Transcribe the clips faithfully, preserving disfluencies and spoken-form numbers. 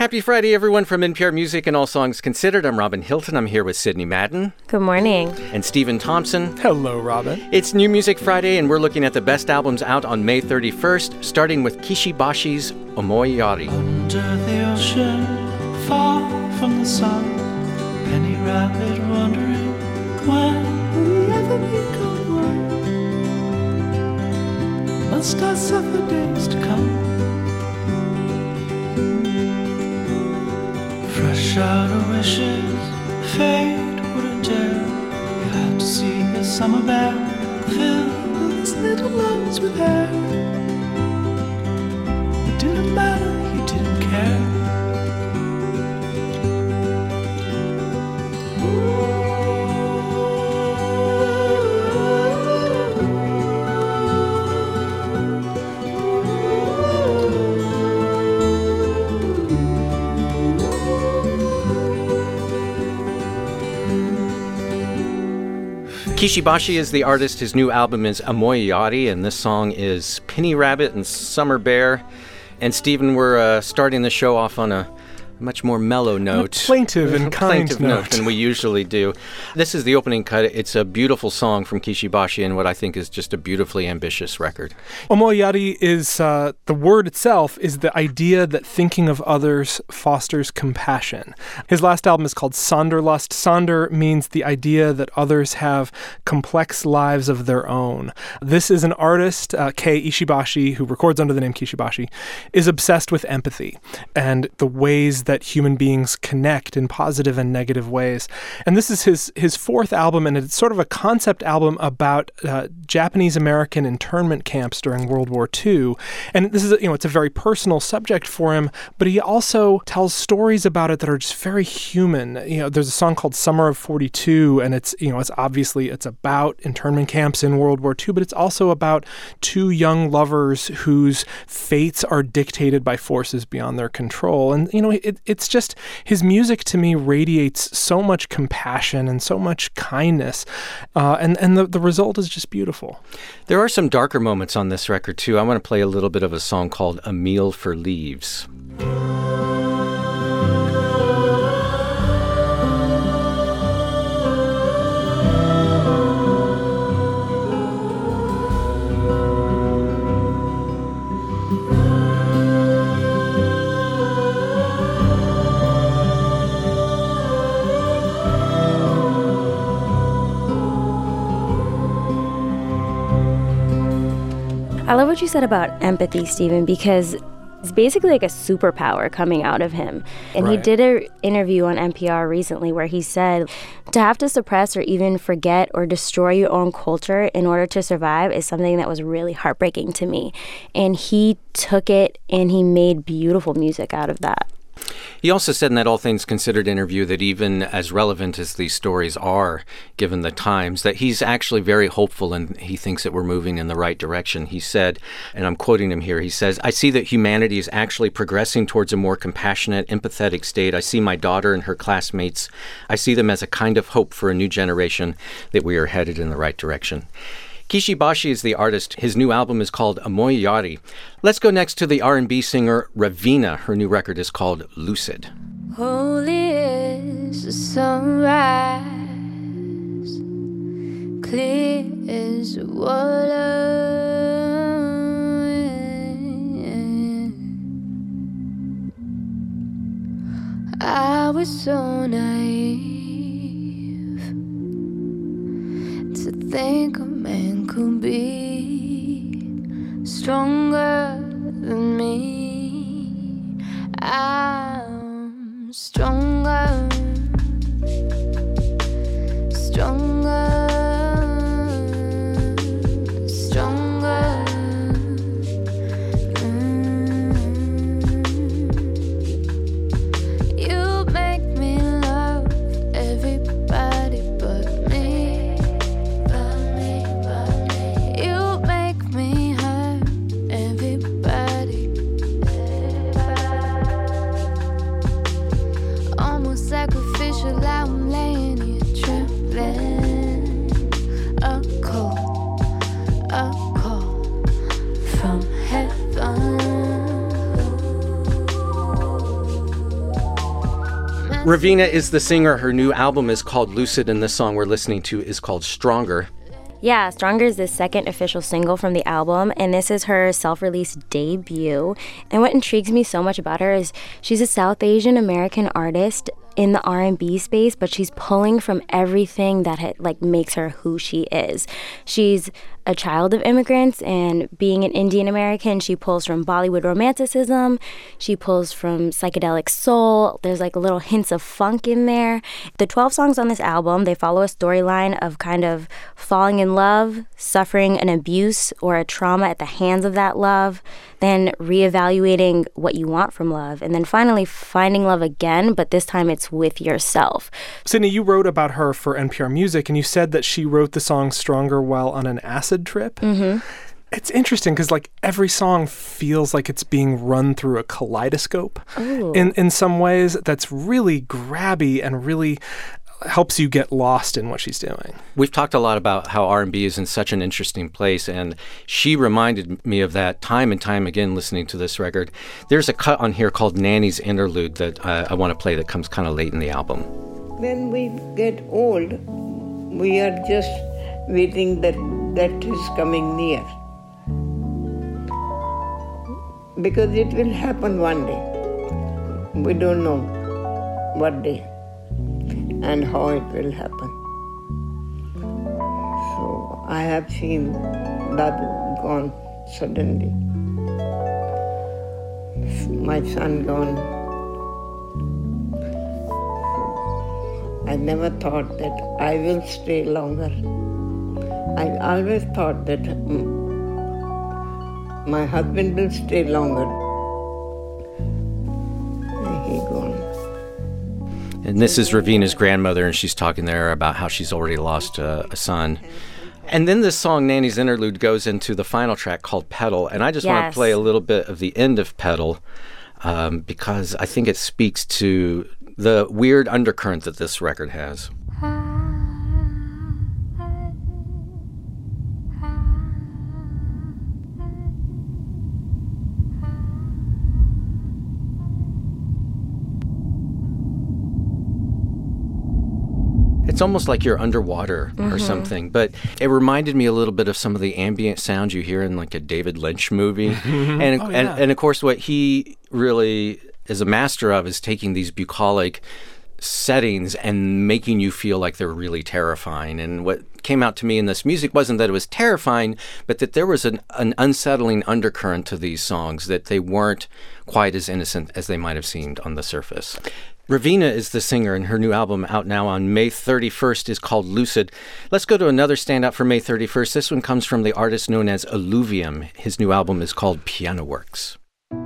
Happy Friday, everyone, from N P R Music and All Songs Considered. I'm Robin Hilton. I'm here with Sydney Madden. Good morning. And Stephen Thompson. Hello, Robin. It's New Music Friday, and we're looking at the best albums out on May thirty-first, starting with Kishi Bashi's Omoiyari. Under the ocean, far from the sun, penny rabbit wondering, when will we ever become one? Must I suffer days to come? Fresh out of wishes, fate wouldn't dare. You had to see his summer bear fill his little lungs with air. It didn't matter, he didn't care. Kishi Bashi is the artist. His new album is Omoiyari, and this song is Penny Rabbit and Summer Bear. And Stephen, we're uh, starting the show off on a much more mellow note. A plaintive and kind plaintive note. note than we usually do. This is the opening cut. It's a beautiful song from Kishi Bashi and what I think is just a beautifully ambitious record. Omoiyari is, uh, the word itself is the idea that thinking of others fosters compassion. His last album is called Sonderlust. Sonder means the idea that others have complex lives of their own. This is an artist, uh, Kei Ishibashi, who records under the name Kishi Bashi, is obsessed with empathy and the ways that human beings connect in positive and negative ways. And this is his his fourth album, and it's sort of a concept album about uh, Japanese-American internment camps during World War Two. And this is, a, you know, it's a very personal subject for him, but he also tells stories about it that are just very human. You know, there's a song called Summer of forty-two, and it's, you know, it's obviously, it's about internment camps in World War Two, but it's also about two young lovers whose fates are dictated by forces beyond their control. And, you know, it, it's just, his music to me radiates so much compassion and so much kindness, uh, and, and the, the result is just beautiful. There are some darker moments on this record, too. I want to play a little bit of a song called A Meal for Leaves. I love what you said about empathy, Stephen, because it's basically like a superpower coming out of him. And Right. he did an interview on N P R recently where he said, to have to suppress or even forget or destroy your own culture in order to survive is something that was really heartbreaking to me. And he took it and he made beautiful music out of that. He also said in that All Things Considered interview that even as relevant as these stories are, given the times, that he's actually very hopeful and he thinks that we're moving in the right direction. He said, and I'm quoting him here, he says, "I see that humanity is actually progressing towards a more compassionate, empathetic state. I see my daughter and her classmates. I see them as a kind of hope for a new generation that we are headed in the right direction." Kishi Bashi is the artist. His new album is called Omoiyari. Let's go next to the R and B singer Raveena. Her new record is called Lucid. Holy is the sunrise, clear as the water. I was so naive to think a man could be stronger than me. I'm stronger, stronger, stronger. Mm. You make me love everybody but me, but me, but me. You make me hurt everybody. Almost sacrificial, I'm laying here trembling. A call, a call from heaven. Raveena is the singer. Her new album is called Lucid, and this song we're listening to is called Stronger. Yeah, Stronger is the second official single from the album, and this is her self-released debut. And what intrigues me so much about her is she's a South Asian American artist in the R and B space, but she's pulling from everything that ha- like makes her who she is. She's a child of immigrants, and being an Indian American, she pulls from Bollywood romanticism. She pulls from psychedelic soul. There's like little hints of funk in there. The twelve songs on this album, they follow a storyline of kind of falling in love, suffering an abuse or a trauma at the hands of that love, then reevaluating what you want from love, and then finally finding love again, but this time it's with yourself. Sydney, you wrote about her for N P R Music, and you said that she wrote the song Stronger while on an acid trip. Mm-hmm. It's interesting because like every song feels like it's being run through a kaleidoscope in, in some ways that's really grabby and really helps you get lost in what she's doing. We've talked a lot about how R and B is in such an interesting place, and she reminded me of that time and time again listening to this record. There's a cut on here called Nanny's Interlude that uh, I want to play that comes kind of late in the album. When we get old, we are just waiting that that is coming near. Because it will happen one day. We don't know what day and how it will happen. So I have seen that gone suddenly. My son gone. I never thought that I will stay longer. I always thought that my husband will stay longer. And he gone. And this is Raveena's grandmother, and she's talking there about how she's already lost uh, a son. And then this song, Nanny's Interlude, goes into the final track called Petal. And I just Yes. want to play a little bit of the end of Petal um, because I think it speaks to the weird undercurrent that this record has. It's almost like you're underwater mm-hmm. or something, but it reminded me a little bit of some of the ambient sounds you hear in like a David Lynch movie. and, oh, yeah. and and of course what he really is a master of is taking these bucolic settings and making you feel like they're really terrifying. And what came out to me in this music wasn't that it was terrifying, but that there was an, an unsettling undercurrent to these songs, that they weren't quite as innocent as they might have seemed on the surface. Raveena is the singer, and her new album out now on May thirty-first is called Lucid. Let's go to another standout for May thirty-first. This one comes from the artist known as Alluvium. His new album is called Piano Works.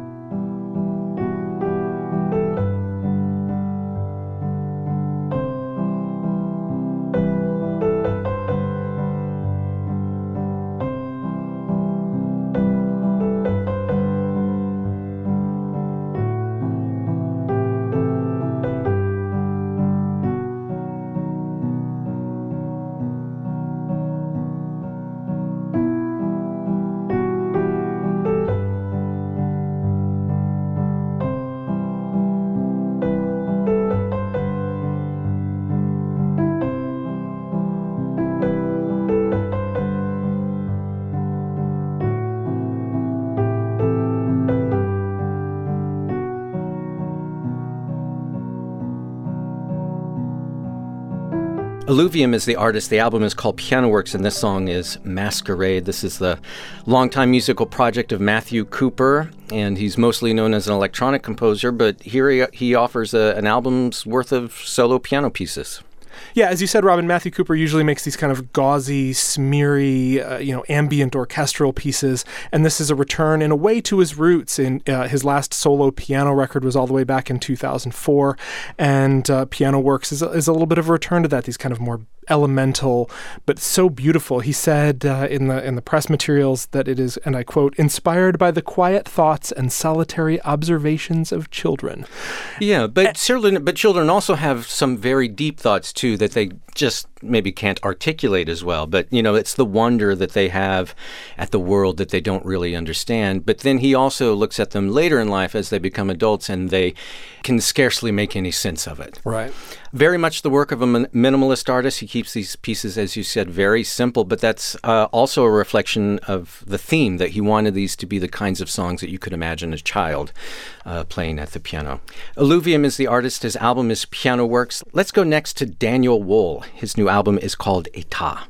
Alluvium is the artist. The album is called Piano Works, and this song is Masquerade. This is the longtime musical project of Matthew Cooper, and he's mostly known as an electronic composer, but here he, he offers a, an album's worth of solo piano pieces. Yeah, as you said, Robin, Matthew Cooper usually makes these kind of gauzy, smeary, uh, you know, ambient orchestral pieces, and this is a return in a way to his roots. In uh, his last solo piano record was all the way back in two thousand four, and uh, Piano Works is a, is a little bit of a return to that. These kind of more elemental, but so beautiful. He said uh, in the in the press materials that it is, and I quote, inspired by the quiet thoughts and solitary observations of children. Yeah, but children, but children also have some very deep thoughts too that they just maybe can't articulate as well. But, you know, it's the wonder that they have at the world that they don't really understand. But then he also looks at them later in life as they become adults, and they can scarcely make any sense of it. Right. Very much the work of a min- minimalist artist. He keeps these pieces, as you said, very simple, but that's uh, also a reflection of the theme, that he wanted these to be the kinds of songs that you could imagine a child uh, playing at the piano. Illuvium is the artist. His album is Piano Works. Let's go next to Daniel Wohl. His new album is called État.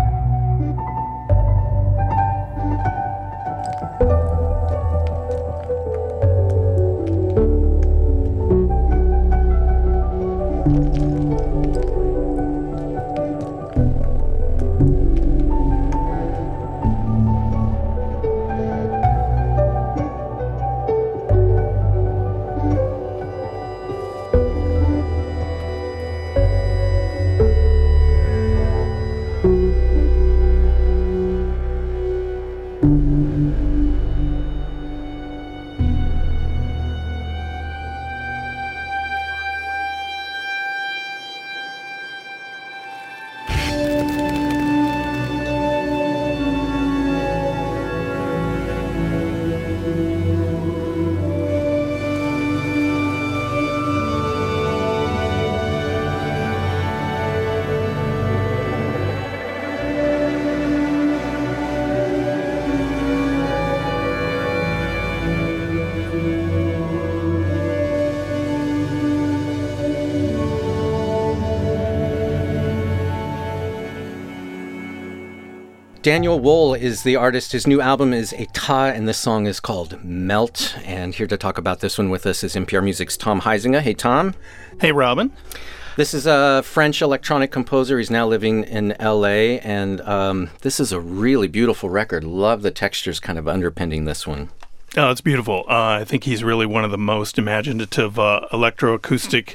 Daniel Wohl is the artist. His new album is État, and this song is called Melt. And here to talk about this one with us is N P R Music's Tom Huizinga. Hey, Tom. Hey, Robin. This is a French electronic composer. He's now living in L A, and um, this is a really beautiful record. Love the textures kind of underpinning this one. Oh, it's beautiful. Uh, I think he's really one of the most imaginative uh, electroacoustic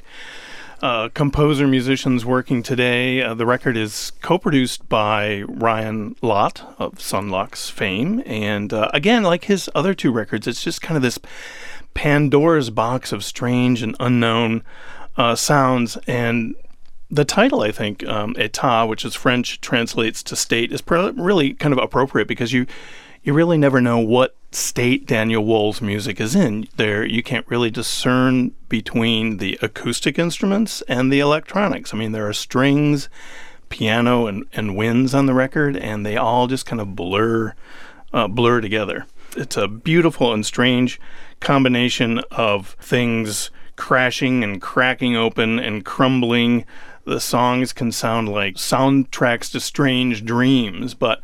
Uh, composer musicians working today. Uh, the record is co-produced by Ryan Lott of Sunlux fame. And uh, again, like his other two records, it's just kind of this Pandora's box of strange and unknown uh, sounds. And the title, I think, um, État, which is French, translates to state, is pr- really kind of appropriate because you you really never know what state Daniel Wohl's music is in. There, you can't really discern between the acoustic instruments and the electronics. I mean, there are strings, piano, and, and winds on the record, and they all just kind of blur, uh, blur together. It's a beautiful and strange combination of things crashing and cracking open and crumbling. The songs can sound like soundtracks to strange dreams, but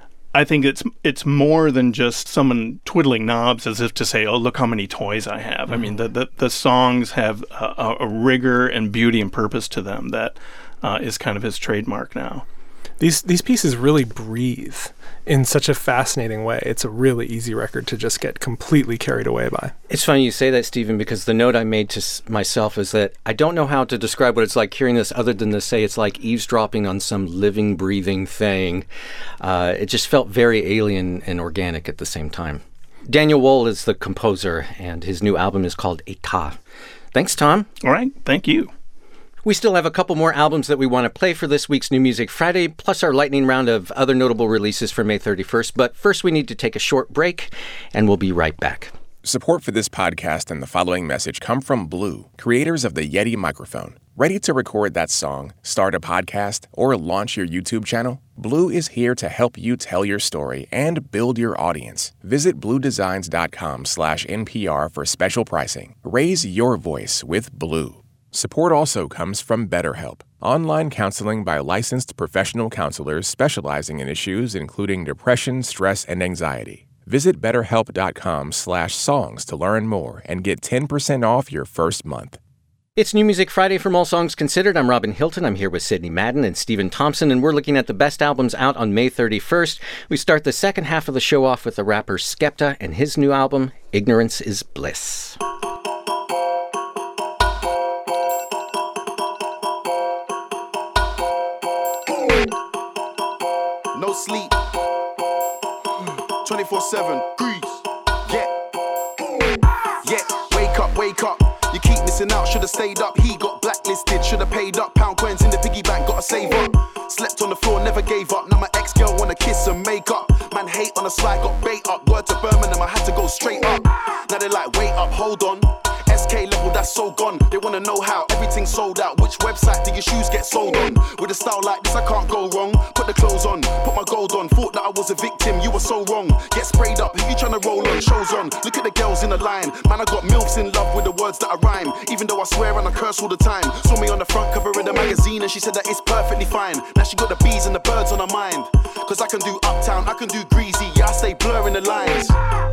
I think it's it's more than just someone twiddling knobs as if to say, oh, look how many toys I have. Mm-hmm. I mean, the, the, the songs have a, a rigor and beauty and purpose to them that uh, is kind of his trademark now. These these pieces really breathe in such a fascinating way. It's a really easy record to just get completely carried away by. It's funny you say that, Stephen, because the note I made to s- myself is that I don't know how to describe what it's like hearing this other than to say it's like eavesdropping on some living, breathing thing. Uh, it just felt very alien and organic at the same time. Daniel Wohl is the composer, and his new album is called État. Thanks, Tom. All right. Thank you. We still have a couple more albums that we want to play for this week's New Music Friday, plus our lightning round of other notable releases for May thirty-first. But first, we need to take a short break, and we'll be right back. Support for this podcast and the following message come from Blue, creators of the Yeti microphone. Ready to record that song, start a podcast, or launch your YouTube channel? Blue is here to help you tell your story and build your audience. Visit bluedesigns.com slash NPR for special pricing. Raise your voice with Blue. Support also comes from BetterHelp, online counseling by licensed professional counselors specializing in issues including depression, stress, and anxiety. Visit betterhelp.com slash songs to learn more and get ten percent off your first month. It's New Music Friday from All Songs Considered. I'm Robin Hilton. I'm here with Sydney Madden and Stephen Thompson, and we're looking at the best albums out on May thirty-first. We start the second half of the show off with the rapper Skepta and his new album, Ignorance is Bliss. No sleep, twenty-four seven, grease, yeah, yeah, wake up, wake up, You keep missing out, should've stayed up. He got blacklisted, should've paid up. Pound coins in the piggy bank, gotta save up. Slept on the floor, never gave up. Now my ex-girl wanna kiss and make up. Man hate on the slide, got bait up. Word to Birmingham, I had to go straight up. Now they like, wait up, hold on. S K level, that's so gone. They wanna know how everything's sold out. Which website do your shoes get sold on? With a style like this, I can't go wrong. Put the clothes on, put my gold on. Thought that I was a victim, you were so wrong. Get sprayed up, who you tryna roll on? Shows on, look at the girls in the line. Man, I got milfs in love with the words that I rhyme. Even though I swear and I curse all the time. Saw me on the front cover of the magazine and she said that it's perfectly fine. Now she got the bees and the birds on her mind. Cause I can do Uptown, I can do Greasy. Yeah, I stay blurring the lines.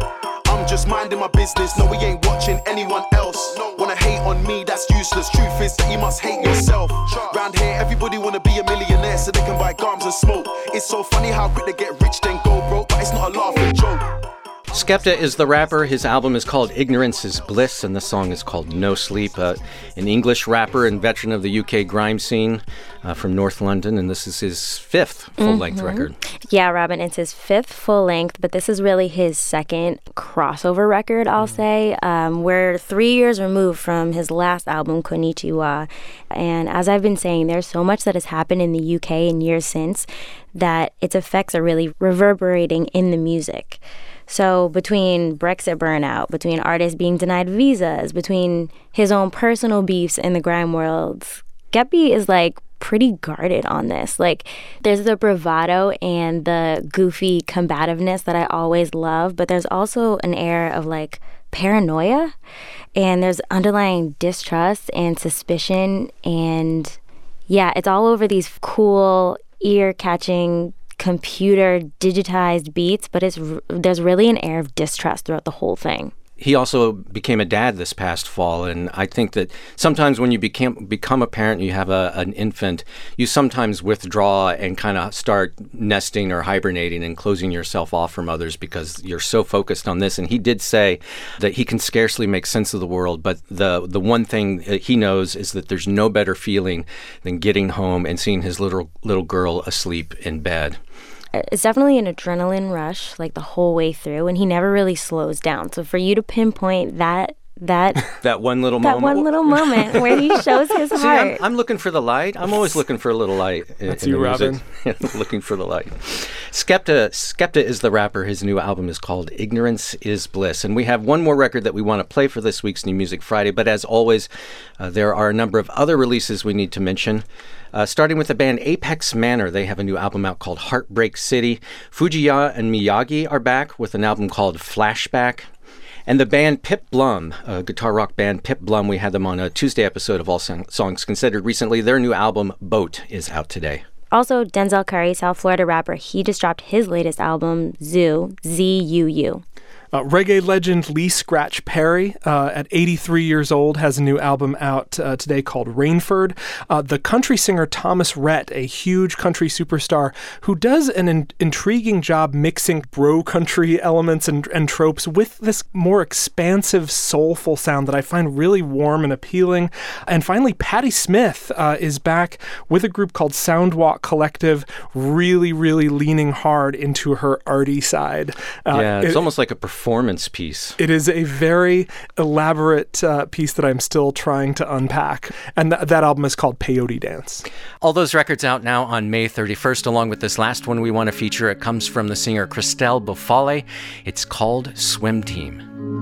I'm just minding my business, no we ain't watching anyone else. Wanna hate on me, that's useless. Truth is that you must hate yourself. Round here everybody wanna be a millionaire so they can buy gums and smoke. It's so funny how quick they get rich then go broke, but it's not a laughing joke. Skepta is the rapper. His album is called Ignorance is Bliss, and the song is called No Sleep. Uh, an English rapper and veteran of the U K grime scene uh, from North London, and this is his fifth full-length mm-hmm. record. Yeah, Robin, it's his fifth full-length, but this is really his second crossover record, I'll mm-hmm. say. Um, we're three years removed from his last album, Konnichiwa, and as I've been saying, there's so much that has happened in the U K in years since that its effects are really reverberating in the music. So between Brexit burnout, between artists being denied visas, between his own personal beefs in the grime world, Skeppy is like pretty guarded on this. Like there's the bravado and the goofy combativeness that I always love, but there's also an air of like paranoia and there's underlying distrust and suspicion. And yeah, it's all over these cool, ear-catching computer digitized beats, but it's there's really an air of distrust throughout the whole thing. He also became a dad this past fall, and I think that sometimes when you became become a parent, you have a, an infant, you sometimes withdraw and kind of start nesting or hibernating and closing yourself off from others because you're so focused on this. And he did say that he can scarcely make sense of the world, but the the one thing that he knows is that there's no better feeling than getting home and seeing his little little girl asleep in bed. It's definitely an adrenaline rush, like the whole way through, and he never really slows down. So for you to pinpoint that that that one little that moment, one little moment where he shows his See, heart. I'm, I'm looking for the light. I'm always looking for a little light. In, That's in you, the Robin. looking for the light. Skepta, Skepta is the rapper. His new album is called Ignorance is Bliss. And we have one more record that we want to play for this week's New Music Friday. But as always, uh, there are a number of other releases we need to mention. Uh, starting with the band Apex Manor, they have a new album out called Heartbreak City. Fujiya and Miyagi are back with an album called Flashback. And the band Pip Blum, a guitar rock band Pip Blum, we had them on a Tuesday episode of All Songs Considered recently. Their new album, Boat, is out today. Also, Denzel Curry, South Florida rapper, he just dropped his latest album, Zoo, Z U U. Uh, reggae legend Lee Scratch Perry, uh, at eighty-three years old, has a new album out uh, today called Rainford. Uh, the country singer Thomas Rhett, a huge country superstar who does an in- intriguing job mixing bro country elements and, and tropes with this more expansive, soulful sound that I find really warm and appealing. And finally, Patti Smith uh, is back with a group called Soundwalk Collective, really, really leaning hard into her arty side. Uh, yeah, it's it, almost like a performance piece. It is a very elaborate uh, piece that I'm still trying to unpack. And th- that album is called Peyote Dance. All those records out now on May thirty-first, along with this last one we want to feature. It comes from the singer Christelle Bufale. It's called Swim Team.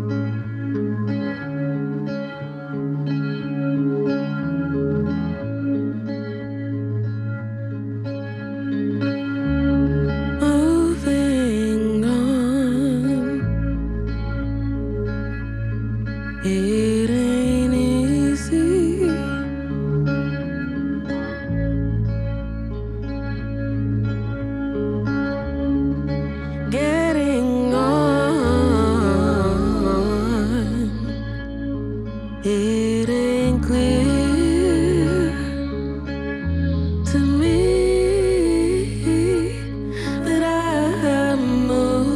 It ain't easy. Getting on. It ain't clear to me that I move.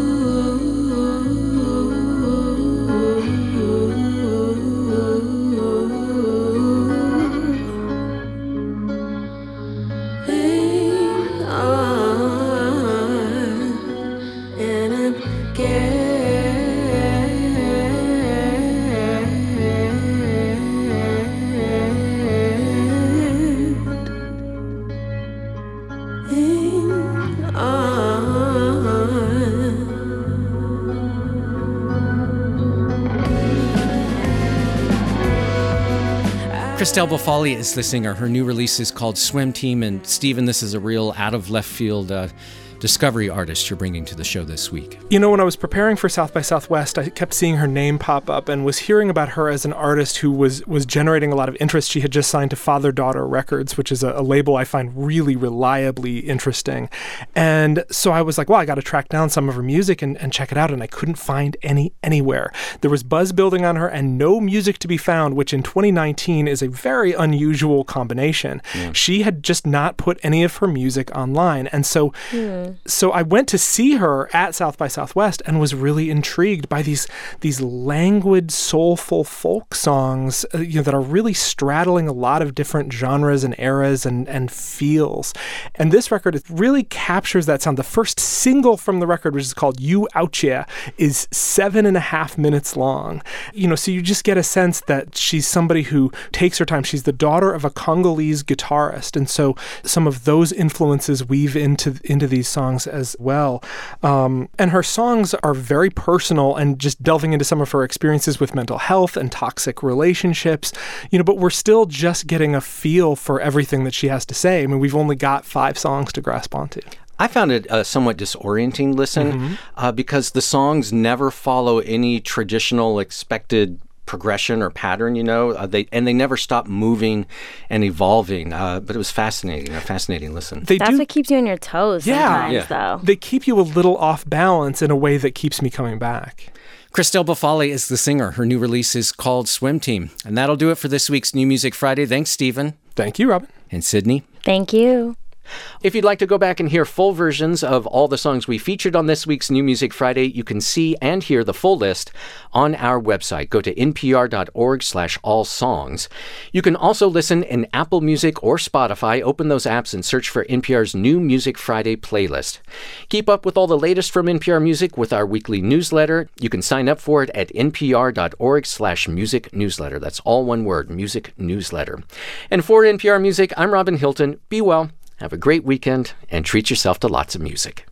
Christelle Bofali is the singer. Her new release is called Swim Team. And Stephen, this is a real out of left field uh, discovery artist you're bringing to the show this week. You know, when I was preparing for South by Southwest, I kept seeing her name pop up and was hearing about her as an artist who was was generating a lot of interest. She had just signed to Father Daughter Records, which is a, a label I find really reliably interesting. And so I was like, well, I got to track down some of her music and, and check it out. And I couldn't find any anywhere. There was buzz building on her and no music to be found, which in twenty nineteen is a very unusual combination. Yeah. She had just not put any of her music online. And so hmm. So I went to see her at South by Southwest and was really intrigued by these these languid, soulful folk songs uh, you know, that are really straddling a lot of different genres and eras and, and feels. And this record really captures that sound. The first single from the record, which is called You Ouchia, is seven and a half minutes long. You know, so you just get a sense that she's somebody who takes her time. She's the daughter of a Congolese guitarist. And so some of those influences weave into, into these songs. songs as well. Um, and her songs are very personal and just delving into some of her experiences with mental health and toxic relationships, you know, but we're still just getting a feel for everything that she has to say. I mean, we've only got five songs to grasp onto. I found it a somewhat disorienting listen mm-hmm. uh, because the songs never follow any traditional expected progression or pattern, you know, uh, they and they never stop moving and evolving. Uh, but it was fascinating, a fascinating listen. They That's do, what keeps you on your toes yeah, sometimes, yeah. though. They keep you a little off balance in a way that keeps me coming back. Christelle Bofali is the singer. Her new release is called Swim Team. And that'll do it for this week's New Music Friday. Thanks, Stephen. Thank you, Robin. And Sydney. Thank you. If you'd like to go back and hear full versions of all the songs we featured on this week's New Music Friday, you can see and hear the full list on our website. Go to npr.org slash all songs. You can also listen in Apple Music or Spotify. Open those apps and search for N P R's New Music Friday playlist. Keep up with all the latest from N P R Music with our weekly newsletter. You can sign up for it at npr.org slash music newsletter. That's all one word, music newsletter. And for N P R Music, I'm Robin Hilton. Be well. Have a great weekend and treat yourself to lots of music.